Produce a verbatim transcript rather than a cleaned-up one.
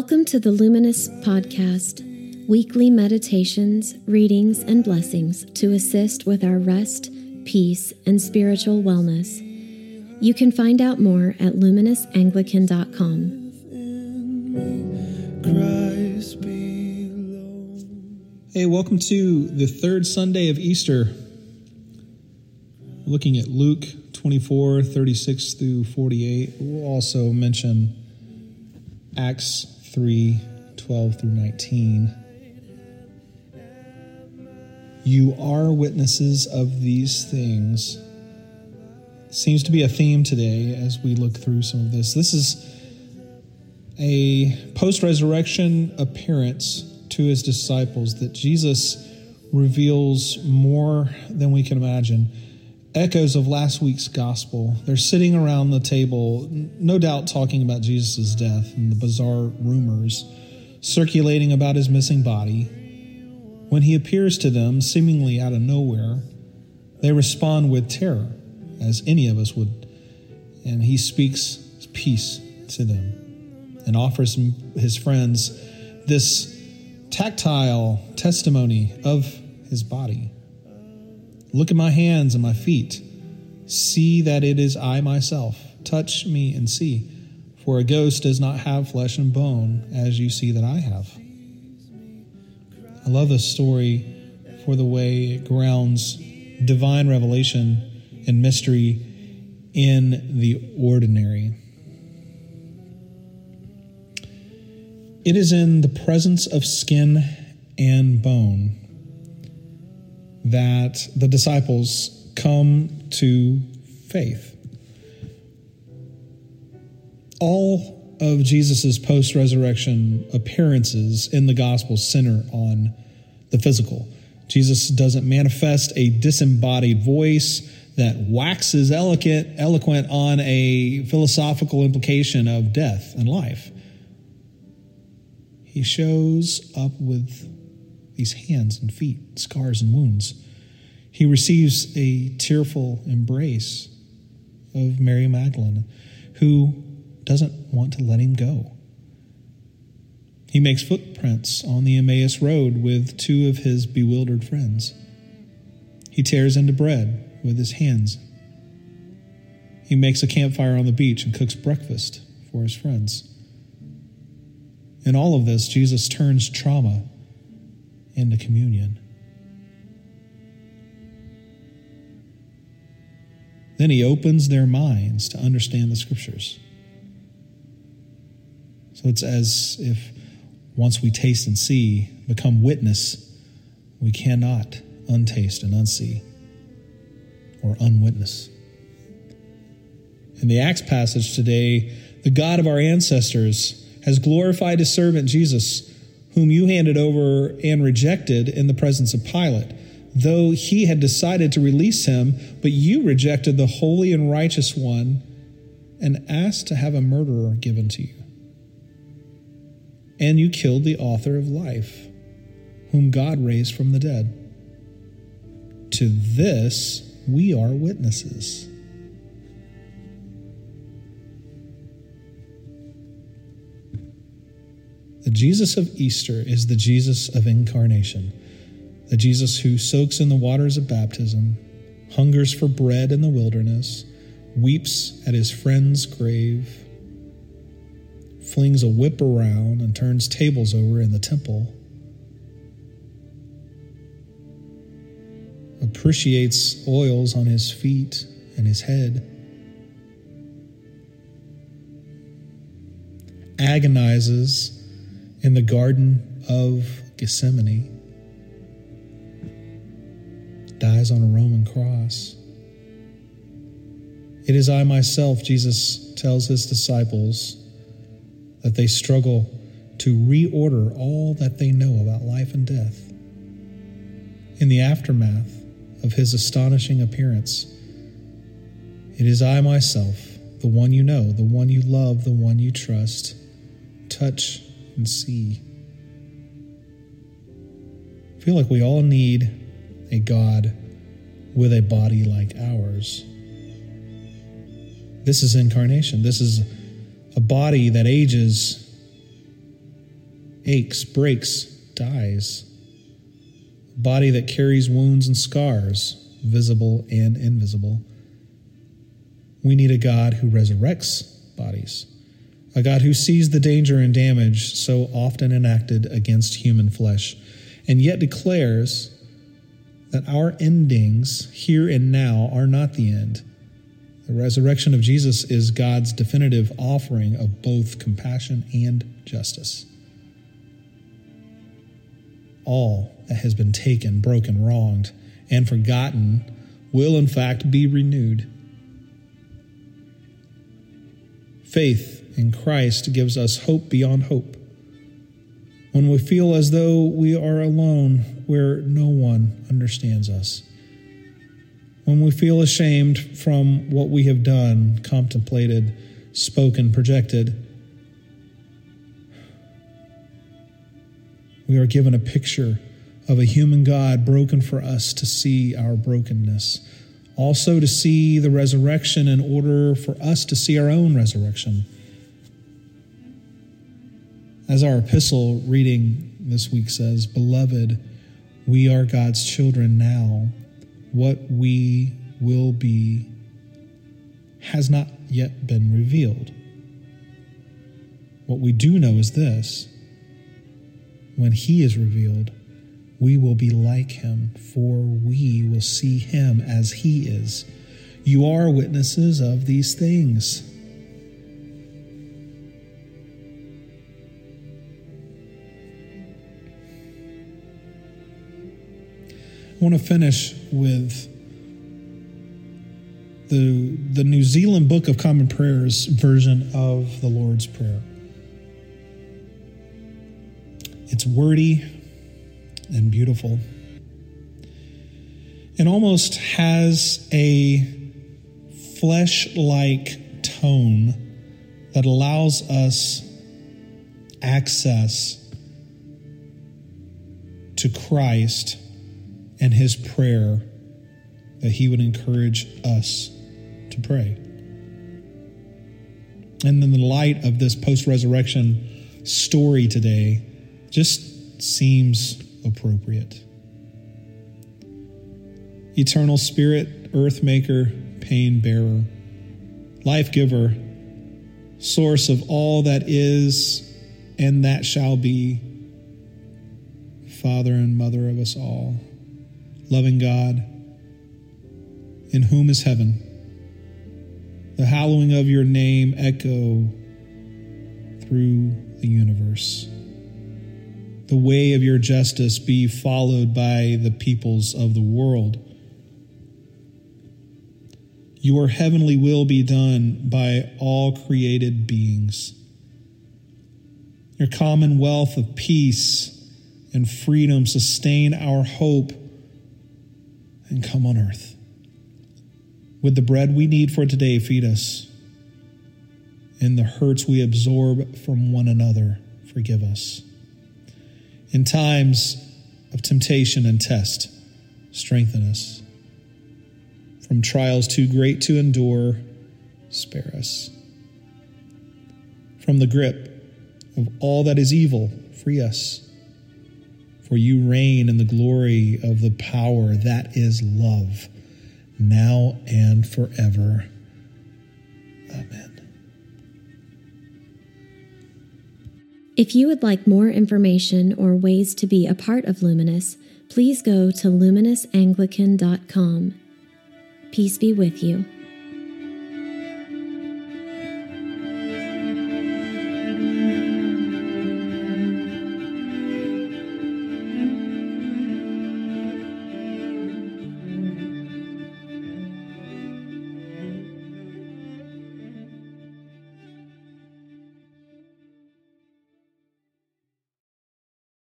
Welcome to the Luminous Podcast, weekly meditations, readings, and blessings to assist with our rest, peace, and spiritual wellness. You can find out more at luminous anglican dot com. Hey, welcome to the third Sunday of Easter. Looking at Luke twenty-four, thirty-six through forty-eight. We'll also mention Acts three, twelve through nineteen. You are witnesses of these things. Seems to be a theme today as we look through some of this. This is a post-resurrection appearance to his disciples that Jesus reveals more than we can imagine. Echoes of last week's gospel. They're sitting around the table, no doubt talking about Jesus' death and the bizarre rumors circulating about his missing body. When he appears to them, seemingly out of nowhere, they respond with terror, as any of us would, and he speaks peace to them and offers his friends this tactile testimony of his body. Look at my hands and my feet. See that it is I myself. Touch me and see. For a ghost does not have flesh and bone, as you see that I have. I love this story for the way it grounds divine revelation and mystery in the ordinary. It is in the presence of skin and bone that the disciples come to faith. All of Jesus' post-resurrection appearances in the Gospels center on the physical. Jesus doesn't manifest a disembodied voice that waxes eloquent, eloquent on a philosophical implication of death and life. He shows up with these hands and feet, scars and wounds. He receives a tearful embrace of Mary Magdalene, who doesn't want to let him go. He makes footprints on the Emmaus Road with two of his bewildered friends. He tears into bread with his hands. He makes a campfire on the beach and cooks breakfast for his friends. In all of this, Jesus turns trauma into communion. Then he opens their minds to understand the scriptures. So it's as if once we taste and see, become witness, we cannot untaste and unsee or unwitness. In the Acts passage today, the God of our ancestors has glorified his servant Jesus, whom you handed over and rejected in the presence of Pilate, though he had decided to release him, but you rejected the holy and righteous one and asked to have a murderer given to you. And you killed the author of life, whom God raised from the dead. To this we are witnesses. The Jesus of Easter is the Jesus of incarnation, the Jesus who soaks in the waters of baptism, hungers for bread in the wilderness, weeps at his friend's grave, flings a whip around and turns tables over in the temple, appreciates oils on his feet and his head, agonizes in the Garden of Gethsemane, dies on a Roman cross. It is I myself, Jesus tells his disciples, that they struggle to reorder all that they know about life and death. In the aftermath of his astonishing appearance, it is I myself, the one you know, the one you love, the one you trust, touch and see. I feel like we all need a God with a body like ours. This is incarnation. This is a body that ages aches, breaks, dies. A body that carries wounds and scars, visible and invisible. We need a God who resurrects bodies, a God who sees the danger and damage so often enacted against human flesh, and yet declares that our endings here and now are not the end. The resurrection of Jesus is God's definitive offering of both compassion and justice. All that has been taken, broken, wronged, and forgotten will in fact be renewed. Faith in Christ gives us hope beyond hope. When we feel as though we are alone where no one understands us. When we feel ashamed from what we have done, contemplated, spoken, projected, we are given a picture of a human God broken for us to see our brokenness. Also to see the resurrection in order for us to see our own resurrection. As our epistle reading this week says, "Beloved, we are God's children now. What we will be has not yet been revealed. What we do know is this: when he is revealed, we will be like him, for we will see him as he is. You are witnesses of these things." I want to finish with the, the New Zealand Book of Common Prayers version of the Lord's Prayer. It's wordy and beautiful. It almost has a flesh-like tone that allows us access to Christ and his prayer that he would encourage us to pray. And in the light of this post-resurrection story today, just seems appropriate. Eternal Spirit, earth maker, pain bearer, life giver, source of all that is and that shall be, Father and Mother of us all, loving God, in whom is heaven. The hallowing of your name echo through the universe. The way of your justice be followed by the peoples of the world. Your heavenly will be done by all created beings. Your commonwealth of peace and freedom sustain our hope and come on earth. With the bread we need for today, feed us. In the hurts we absorb from one another, forgive us. In times of temptation and test, strengthen us. From trials too great to endure, spare us. From the grip of all that is evil, free us. For you reign in the glory of the power that is love, now and forever. Amen. If you would like more information or ways to be a part of Luminous, please go to luminous anglican dot com. Peace be with you.